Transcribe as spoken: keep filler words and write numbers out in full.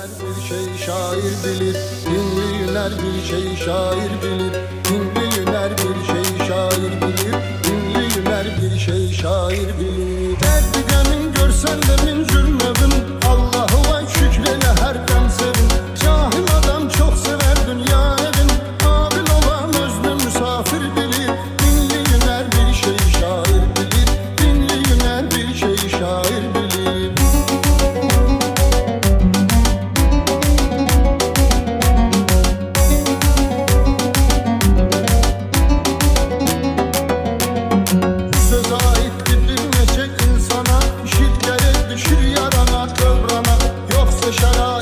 bir şey şair bilir, dinleyenler bir şey şair bilir, dinleyenler bir şey şair bilir, dinleyenler bir şey şair bilir. Derdi demin görsen de min cürmevin, Allah'u vay şükrele her dem sevin. Cahil adam çok sever dünya evin, abil olan özlü misafir bilir, dinleyenler bir şey şair bilir, dinleyenler bir şey şair bilir. Shut up.